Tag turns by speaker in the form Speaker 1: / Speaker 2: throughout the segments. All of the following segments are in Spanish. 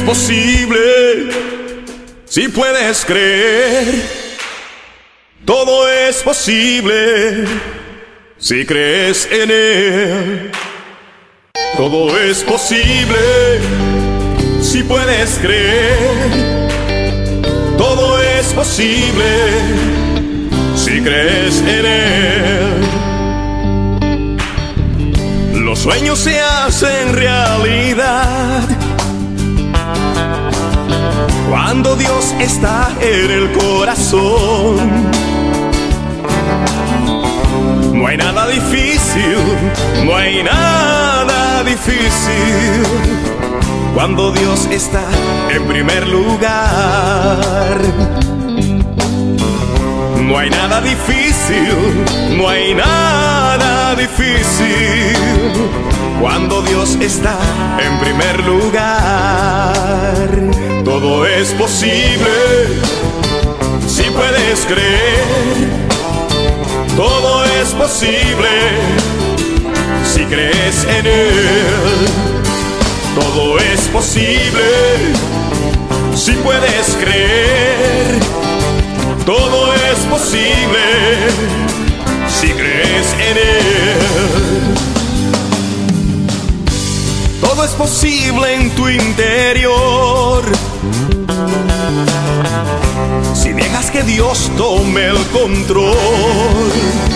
Speaker 1: posible si puedes creer. Todo es posible si crees en Él. Todo es posible si puedes creer. Todo es posible si crees en Él. Los sueños se hacen realidad cuando Dios está en el corazón. No hay nada difícil, no hay nada difícil cuando Dios está en primer lugar. No hay nada difícil, no hay nada difícil cuando Dios está en primer lugar. Todo es posible si puedes creer. Todo es posible si crees en Él. Todo es posible si puedes creer. Todo es posible si crees en Él. Todo es posible en tu interior si dejas que Dios tome el control.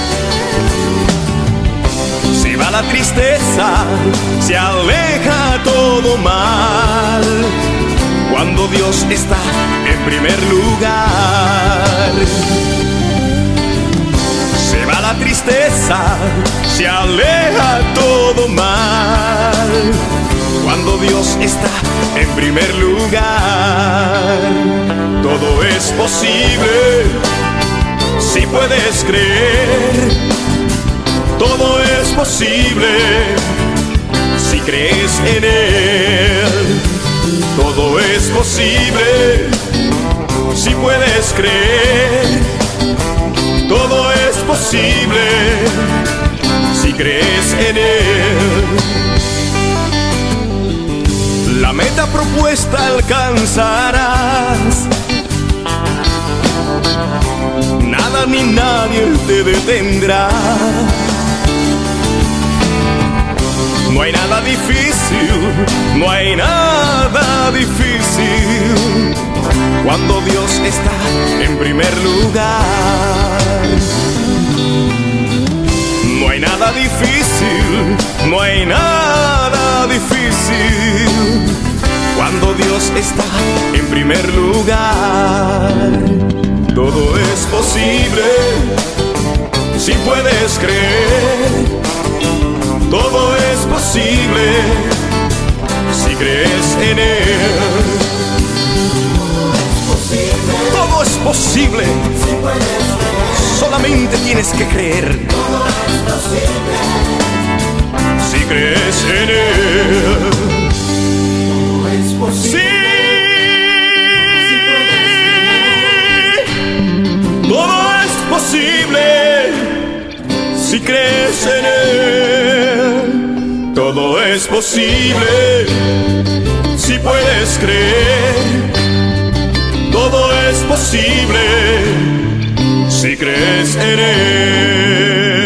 Speaker 1: Si va la tristeza, se aleja todo mal cuando Dios está en primer lugar. Se va la tristeza, se aleja todo mal cuando Dios está en primer lugar. Todo es posible si puedes creer. Todo es posible si crees en Él. Todo es posible si puedes creer. Todo es posible si crees en Él. La meta propuesta alcanzarás. Nada ni nadie te detendrá. No hay nada difícil, no hay nada difícil cuando Dios está en primer lugar. No hay nada difícil, no hay nada difícil cuando Dios está en primer lugar. Todo es posible si puedes creer. Todo es posible si crees en Él. Todo es posible si puedes creer. Solamente tienes que creer. Todo es posible si crees en Él. Todo es posible. Sí. Todo es posible si crees en Él. Todo es posible si puedes creer. Todo es posible si crees en Él.